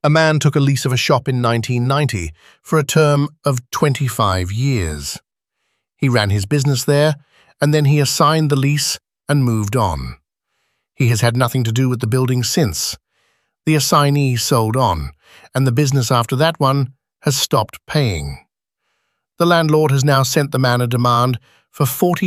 A man took a lease of a shop in 1990 for a term of 25 years. He ran his business there, and then he assigned the lease and moved on. He has had nothing to do with the building since. The assignee sold on, and the business after that one has stopped paying. The landlord has now sent the man a demand for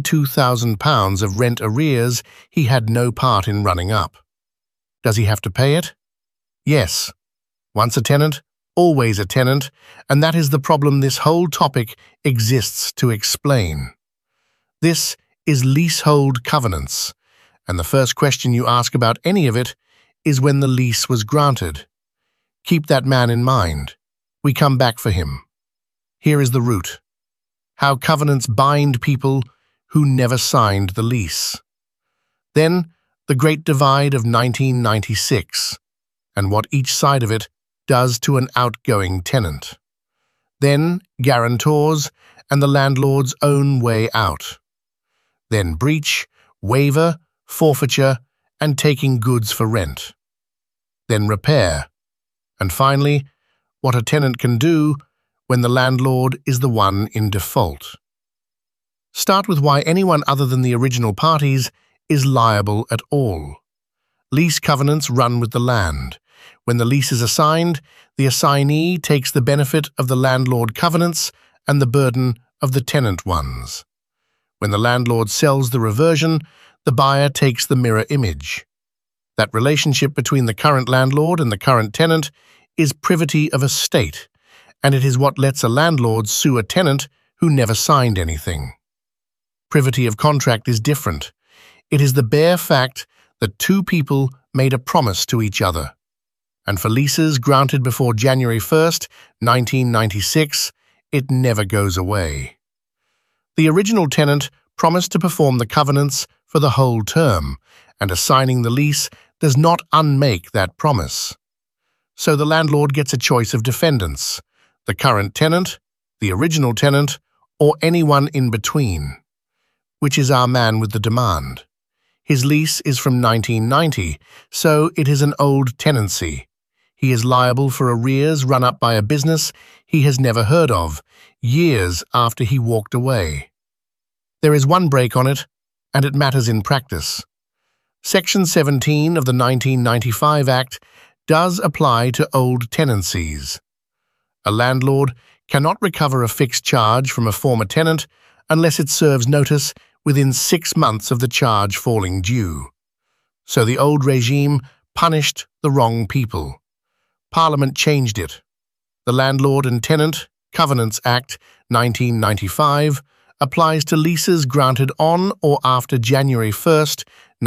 £42,000 of rent arrears he had no part in running up. Does he have to pay it? Yes. Once a tenant, always a tenant, and that is the problem this whole topic exists to explain. This is leasehold covenants, and the first question you ask about any of it is when the lease was granted. Keep that man in mind. We come back for him. Here is the root. How covenants bind people who never signed the lease. Then, the Great Divide of 1996, and what each side of it does to an outgoing tenant. Then, guarantors and the landlord's own way out. Then breach, waiver, forfeiture, and taking goods for rent. Then repair. And finally, what a tenant can do when the landlord is the one in default. Start with why anyone other than the original parties is liable at all. Lease covenants run with the land. When the lease is assigned, the assignee takes the benefit of the landlord covenants and the burden of the tenant ones. When the landlord sells the reversion, the buyer takes the mirror image. That relationship between the current landlord and the current tenant is privity of estate, and it is what lets a landlord sue a tenant who never signed anything. Privity of contract is different. It is the bare fact that two people made a promise to each other. And for leases granted before January 1st, 1996, it never goes away. The original tenant promised to perform the covenants for the whole term, and assigning the lease does not unmake that promise. So the landlord gets a choice of defendants: the current tenant, the original tenant, or anyone in between. Which is our man with the demand? His lease is from 1990, so it is an old tenancy. He is liable for arrears run up by a business he has never heard of, years after he walked away. There is one break on it, and it matters in practice. Section 17 of the 1995 Act does apply to old tenancies. A landlord cannot recover a fixed charge from a former tenant unless it serves notice within 6 months of the charge falling due. So the old regime punished the wrong people. Parliament changed it. The Landlord and Tenant Covenants Act 1995 applies to leases granted on or after January 1st,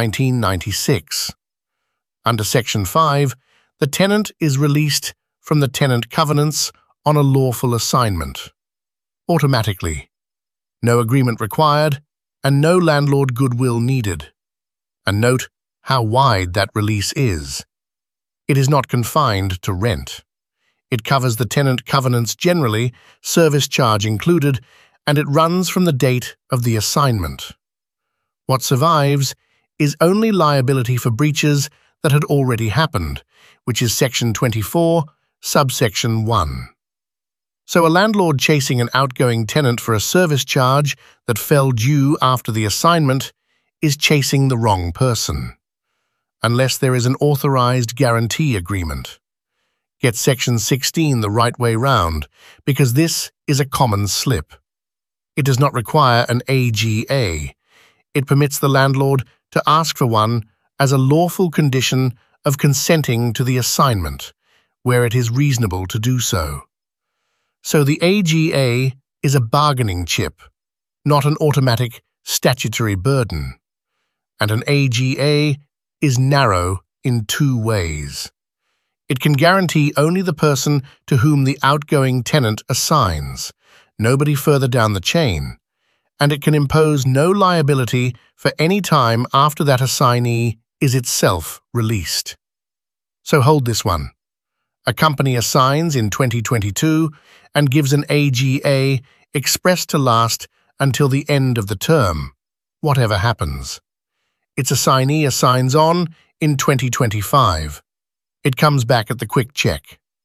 1996. Under Section 5, the tenant is released from the tenant covenants on a lawful assignment. Automatically. No agreement required, and no landlord goodwill needed. And note how wide that release is. It is not confined to rent. It covers the tenant covenants generally, service charge included, and it runs from the date of the assignment. What survives is only liability for breaches that had already happened, which is Section 24, subsection 1. So a landlord chasing an outgoing tenant for a service charge that fell due after the assignment is chasing the wrong person, unless there is an authorized guarantee agreement. Get Section 16 the right way round, because this is a common slip. It does not require an AGA. It permits the landlord to ask for one as a lawful condition of consenting to the assignment, where it is reasonable to do so. So the AGA is a bargaining chip, not an automatic statutory burden. And an AGA is narrow in 2 ways. It can guarantee only the person to whom the outgoing tenant assigns, nobody further down the chain, and it can impose no liability for any time after that assignee is itself released. So hold this one. A company assigns in 2022 and gives an AGA expressed to last until the end of the term, whatever happens. Its assignee assigns on in 2025. It comes back at the quick check.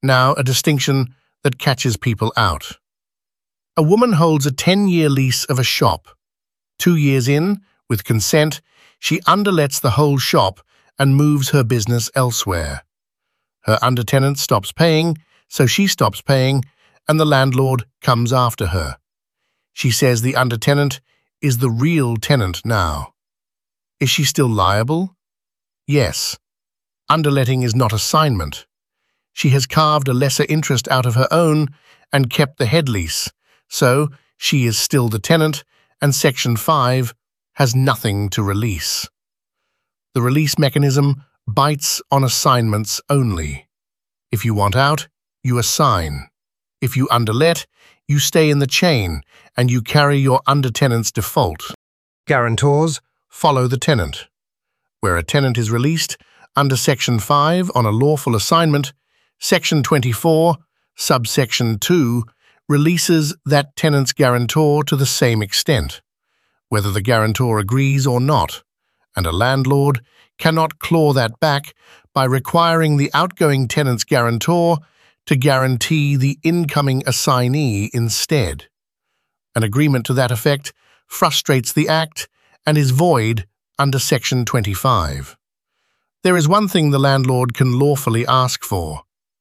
Now, a distinction that catches people out. A woman holds a 10-year lease of a shop. 2 years in, with consent, she underlets the whole shop and moves her business elsewhere. Her undertenant stops paying, so she stops paying, and the landlord comes after her. She says the undertenant is the real tenant now. Is she still liable? Yes. Underletting is not assignment. She has carved a lesser interest out of her own and kept the head lease, so she is still the tenant, and Section 5 has nothing to release. The release mechanism bites on assignments only. If you want out, you assign. If you underlet, you stay in the chain and you carry your undertenant's default. Guarantors follow the tenant. Where a tenant is released under Section 5 on a lawful assignment, Section 24, subsection 2, releases that tenant's guarantor to the same extent, whether the guarantor agrees or not, and a landlord cannot claw that back by requiring the outgoing tenant's guarantor to guarantee the incoming assignee instead. An agreement to that effect frustrates the Act and is void under Section 25. There is one thing the landlord can lawfully ask for: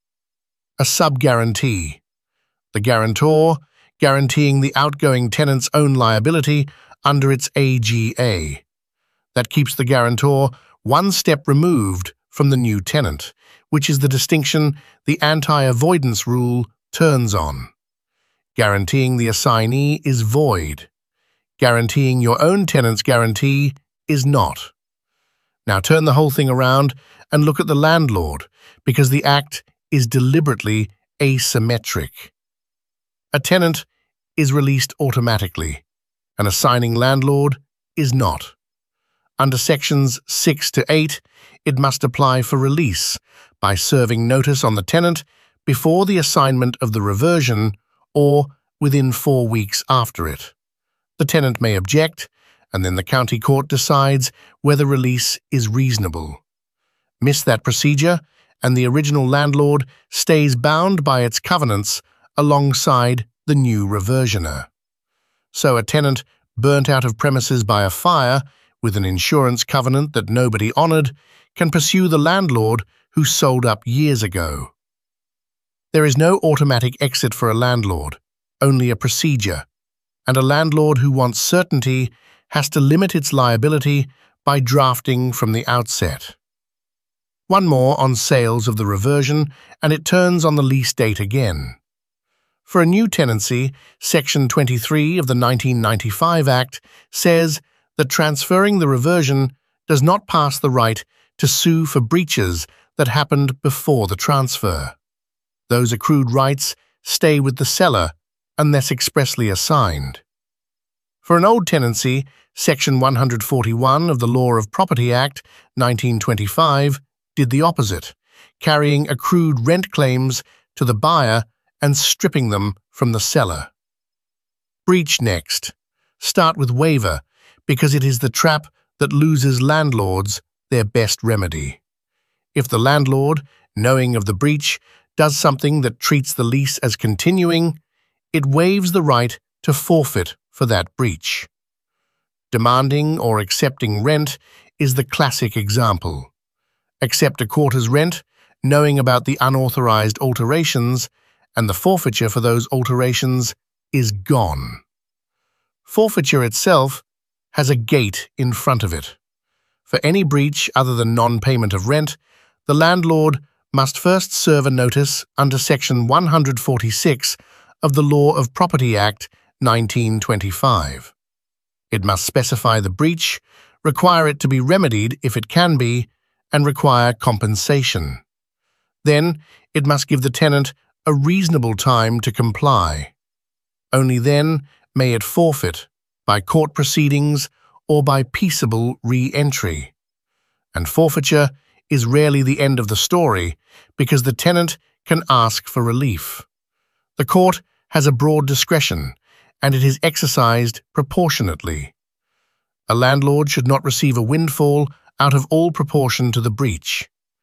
a sub-guarantee. The guarantor guaranteeing the outgoing tenant's own liability under its AGA. That keeps the guarantor one step removed from the new tenant, which is the distinction the anti-avoidance rule turns on. Guaranteeing the assignee is void. Guaranteeing your own tenant's guarantee is not. Now turn the whole thing around and look at the landlord, because the Act is deliberately asymmetric. A tenant is released automatically. An assigning landlord is not. Under Sections 6 to 8, it must apply for release by serving notice on the tenant before the assignment of the reversion or within 4 weeks after it. The tenant may object, and then the county court decides whether release is reasonable. Miss that procedure, and the original landlord stays bound by its covenants alongside the new reversioner. So a tenant burnt out of premises by a fire with an insurance covenant that nobody honored can pursue the landlord who sold up years ago. There is no automatic exit for a landlord, only a procedure, and a landlord who wants certainty has to limit its liability by drafting from the outset. One more on sales of the reversion, and it turns on the lease date again. For a new tenancy, Section 23 of the 1995 Act says that transferring the reversion does not pass the right to sue for breaches that happened before the transfer. Those accrued rights stay with the seller unless expressly assigned. For an old tenancy, Section 141 of the Law of Property Act 1925 did the opposite, carrying accrued rent claims to the buyer and stripping them from the seller. Breach next. Start with waiver, because it is the trap that loses landlords their best remedy. If the landlord, knowing of the breach, does something that treats the lease as continuing, it waives the right to forfeit for that breach. Demanding or accepting rent is the classic example. Accept a quarter's rent, knowing about the unauthorized alterations, and the forfeiture for those alterations is gone. Forfeiture itself has a gate in front of it. For any breach other than non-payment of rent, the landlord must first serve a notice under Section 146 of the Law of Property Act 1925. It must specify the breach, require it to be remedied if it can be, and require compensation. Then, it must give the tenant a reasonable time to comply. Only then may it forfeit, by court proceedings or by peaceable re-entry. And forfeiture is rarely the end of the story, because the tenant can ask for relief. The court has a broad discretion, and it is exercised proportionately. A landlord should not receive a windfall out of all proportion to the breach.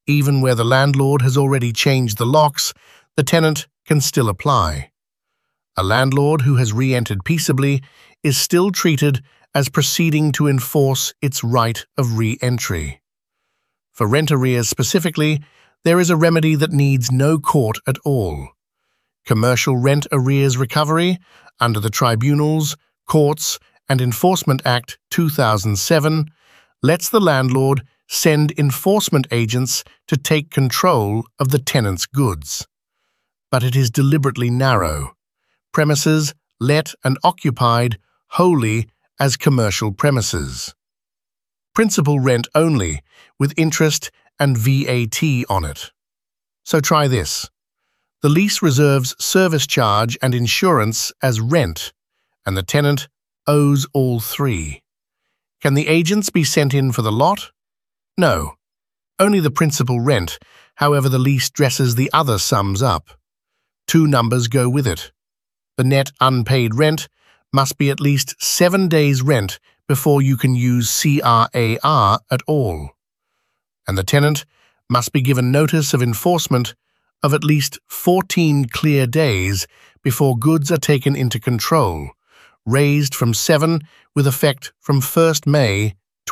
Even where the landlord has already changed the locks, the tenant can still apply. A landlord who has re-entered peaceably is still treated as proceeding to enforce its right of re-entry. For rent arrears specifically, there is a remedy that needs no court at all. Commercial Rent Arrears Recovery, under the Tribunals, Courts and Enforcement Act 2007, lets the landlord send enforcement agents to take control of the tenant's goods. But it is deliberately narrow. Premises let and occupied wholly as commercial premises. Principal rent only, with interest and VAT on it. So try this. The lease reserves service charge and insurance as rent, and the tenant owes all three. Can the agents be sent in for the lot? No. Only the principal rent, however the lease dresses the other sums up. Two numbers go with it. The net unpaid rent must be at least 7 days' rent before you can use CRAR at all. And the tenant must be given notice of enforcement of at least 14 clear days before goods are taken into control, raised from 7 with effect from 1st May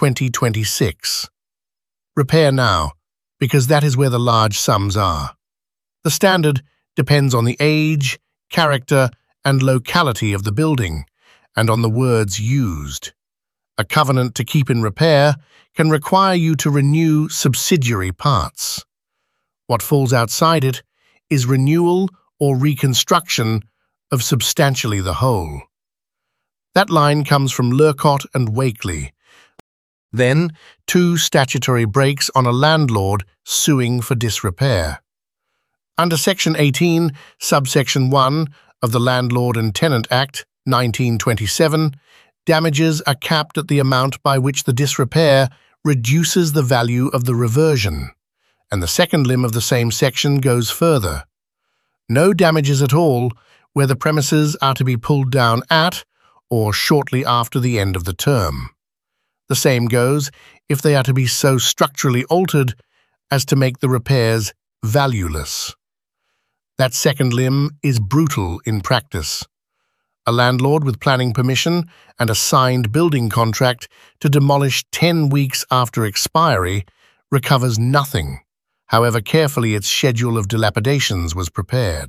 2026. Repair now, because that is where the large sums are. The standard depends on the age, character, and locality of the building, and on the words used. A covenant to keep in repair can require you to renew subsidiary parts. What falls outside it is renewal or reconstruction of substantially the whole. That line comes from Lurcott and Wakely. Then, 2 statutory breaks on a landlord suing for disrepair. Under Section 18, Subsection 1 of the Landlord and Tenant Act, 1927, damages are capped at the amount by which the disrepair reduces the value of the reversion, and the second limb of the same section goes further. No damages at all where the premises are to be pulled down at or shortly after the end of the term. The same goes if they are to be so structurally altered as to make the repairs valueless. That second limb is brutal in practice. A landlord with planning permission and a signed building contract to demolish 10 weeks after expiry recovers nothing, however carefully its schedule of dilapidations was prepared.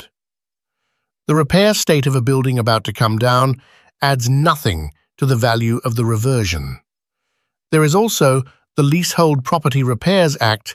The repair state of a building about to come down adds nothing to the value of the reversion. There is also the Leasehold Property Repairs Act,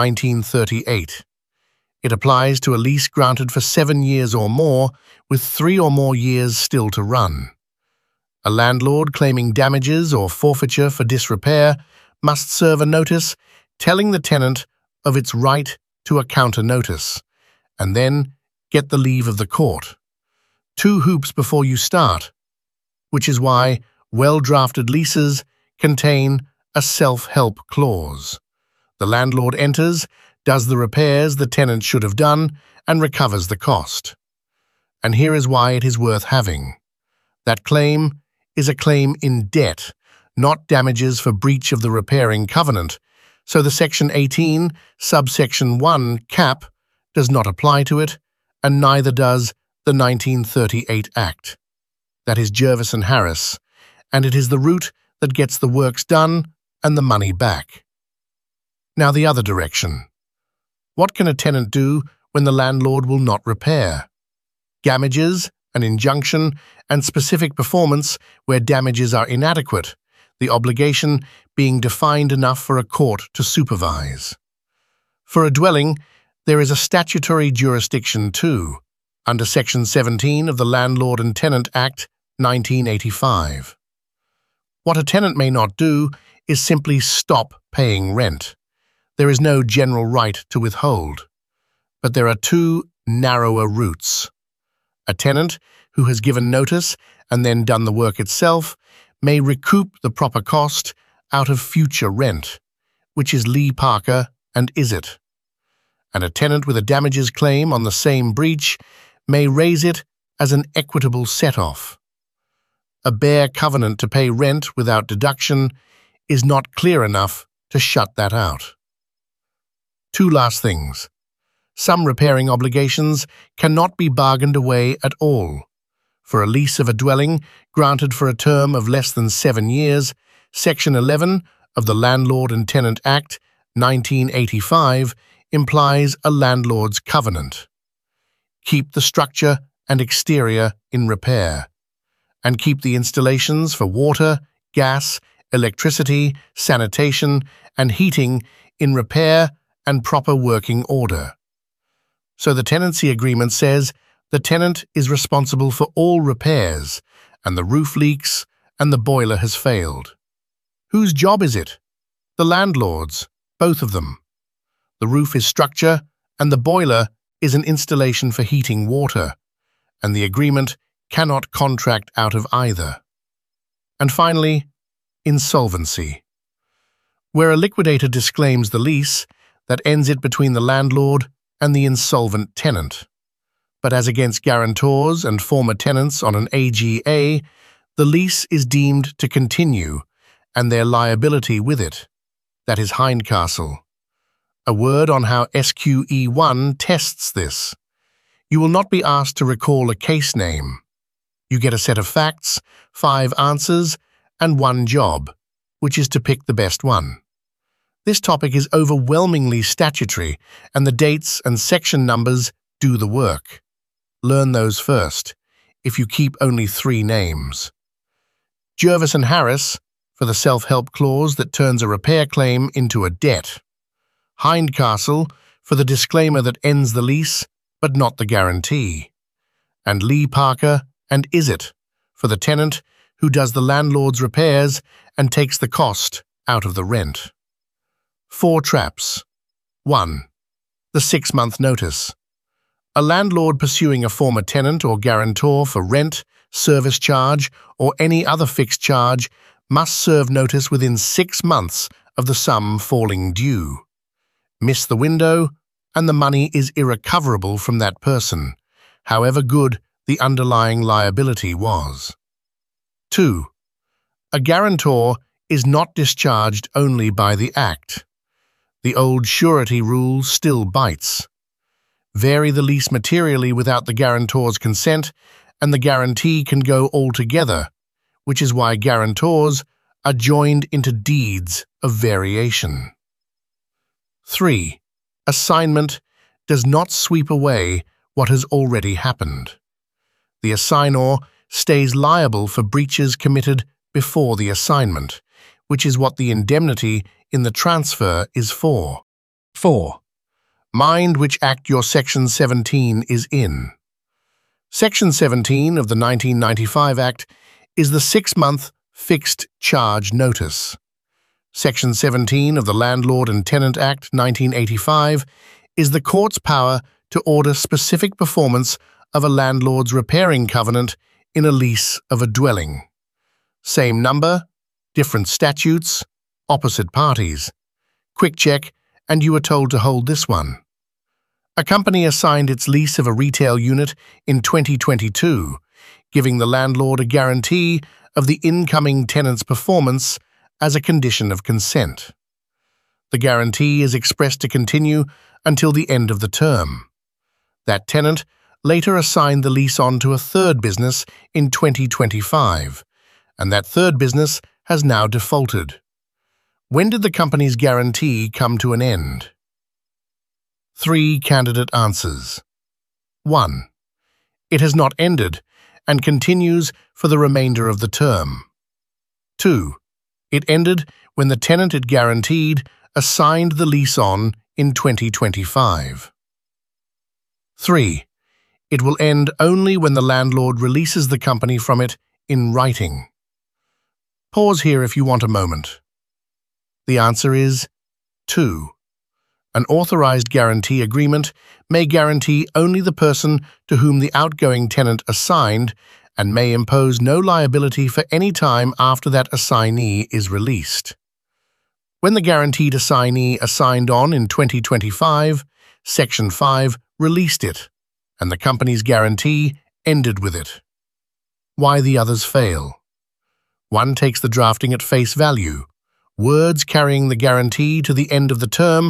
1938. It applies to a lease granted for 7 years or more, with 3 or more years still to run. A landlord claiming damages or forfeiture for disrepair must serve a notice telling the tenant of its right to a counter notice, and then get the leave of the court. 2 hoops before you start, which is why well-drafted leases contain a self-help clause. The landlord enters, does the repairs the tenant should have done, and recovers the cost. And here is why it is worth having. That claim is a claim in debt, not damages for breach of the repairing covenant, so the Section 18, Subsection 1 cap does not apply to it, and neither does the 1938 Act. That is Jervis and Harris, and it is the route that gets the works done and the money back. Now the other direction. What can a tenant do when the landlord will not repair? Damages, an injunction, and specific performance where damages are inadequate, the obligation being defined enough for a court to supervise. For a dwelling, there is a statutory jurisdiction too, under Section 17 of the Landlord and Tenant Act, 1985. What a tenant may not do is simply stop paying rent. There is no general right to withhold. But there are 2 narrower routes. A tenant who has given notice and then done the work itself may recoup the proper cost out of future rent, which is Lee Parker and Izzet. And a tenant with a damages claim on the same breach may raise it as an equitable set-off. A bare covenant to pay rent without deduction is not clear enough to shut that out. Two last things. Some repairing obligations cannot be bargained away at all. For a lease of a dwelling granted for a term of less than 7 years, Section 11 of the Landlord and Tenant Act, 1985, implies a landlord's covenant. Keep the structure and exterior in repair, and keep the installations for water, gas, electricity, sanitation, and heating in repair and proper working order. So the tenancy agreement says the tenant is responsible for all repairs, and the roof leaks and the boiler has failed. Whose job is it? The landlord's, both of them. The roof is structure, and the boiler is an installation for heating water, and the agreement cannot contract out of either. And finally, insolvency. Where a liquidator disclaims the lease, that ends it between the landlord and the insolvent tenant. But as against guarantors and former tenants on an AGA, the lease is deemed to continue, and their liability with it. That is Hindcastle. A word on how SQE1 tests this. You will not be asked to recall a case name. You get a set of facts, 5 answers, and 1 job, which is to pick the best one. This topic is overwhelmingly statutory, and the dates and section numbers do the work. Learn those first, if you keep only 3 names. Jervis and Harris, for the self-help clause that turns a repair claim into a debt. Hindcastle, for the disclaimer that ends the lease, but not the guarantee. And Lee Parker and Izzet, for the tenant who does the landlord's repairs and takes the cost out of the rent. 4 traps. 1. The 6-month notice. A landlord pursuing a former tenant or guarantor for rent, service charge, or any other fixed charge must serve notice within 6 months of the sum falling due. Miss the window, and the money is irrecoverable from that person, however good the underlying liability was. 2. A guarantor is not discharged only by the Act. The old surety rule still bites. Vary the lease materially without the guarantor's consent, and the guarantee can go altogether, which is why guarantors are joined into deeds of variation. 3. Assignment does not sweep away what has already happened. The assignor stays liable for breaches committed before the assignment, which is what the indemnity in the transfer is for. 4. Mind which act your Section 17 is in. Section 17 of the 1995 Act is the 6-month fixed charge notice. Section 17 of the Landlord and Tenant Act 1985 is the court's power to order specific performance of a landlord's repairing covenant in a lease of a dwelling. Same number, different statutes, opposite parties. Quick check, and you are told to hold this one. A company assigned its lease of a retail unit in 2022, giving the landlord a guarantee of the incoming tenant's performance as a condition of consent. The guarantee is expressed to continue until the end of the term. That tenant later assigned the lease on to a third business in 2025, and that third business has now defaulted. When did the company's guarantee come to an end? 3 candidate answers. 1. It has not ended and continues for the remainder of the term. 2. It ended when the tenant it guaranteed assigned the lease on in 2025. 3. It will end only when the landlord releases the company from it in writing. Pause here if you want a moment. The answer is 2. An authorized guarantee agreement may guarantee only the person to whom the outgoing tenant assigned and may impose no liability for any time after that assignee is released. When the guaranteed assignee assigned on in 2025, Section 5 released it, and the company's guarantee ended with it. Why the others fail? 1 takes the drafting at face value. Words carrying the guarantee to the end of the term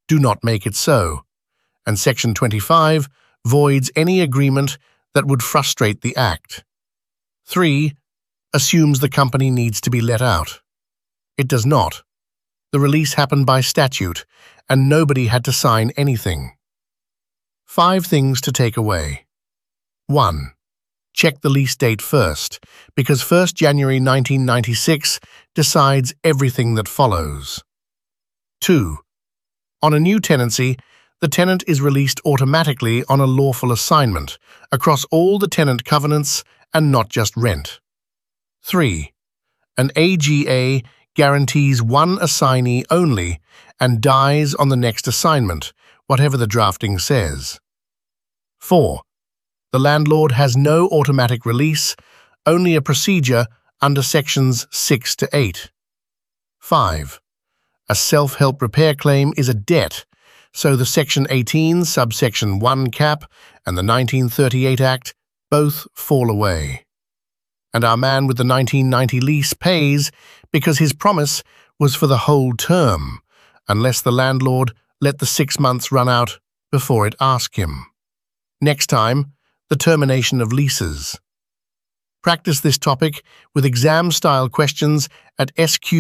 do not make it so, and Section 25 voids any agreement that would frustrate the act. 3. Assumes the company needs to be let out. It does not. The release happened by statute, and nobody had to sign anything. 5 things to take away. 1. Check the lease date first, because 1 January 1996 decides everything that follows. 2. On a new tenancy, the tenant is released automatically on a lawful assignment across all the tenant covenants and not just rent. 3. An AGA guarantees one assignee only and dies on the next assignment, whatever the drafting says. 4. The landlord has no automatic release, only a procedure under Sections 6 to 8. 5. A self-help repair claim is a debt, so the Section 18, subsection 1 cap and the 1938 Act both fall away. And our man with the 1990 lease pays because his promise was for the whole term, unless the landlord let the 6 months run out before it asked him. Next time, the termination of leases. Practice this topic with exam-style questions at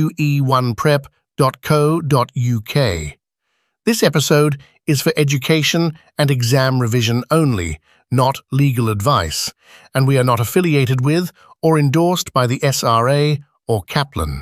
sqe1prep.co.uk. This episode is for education and exam revision only, not legal advice, and we are not affiliated with or endorsed by the SRA or Kaplan.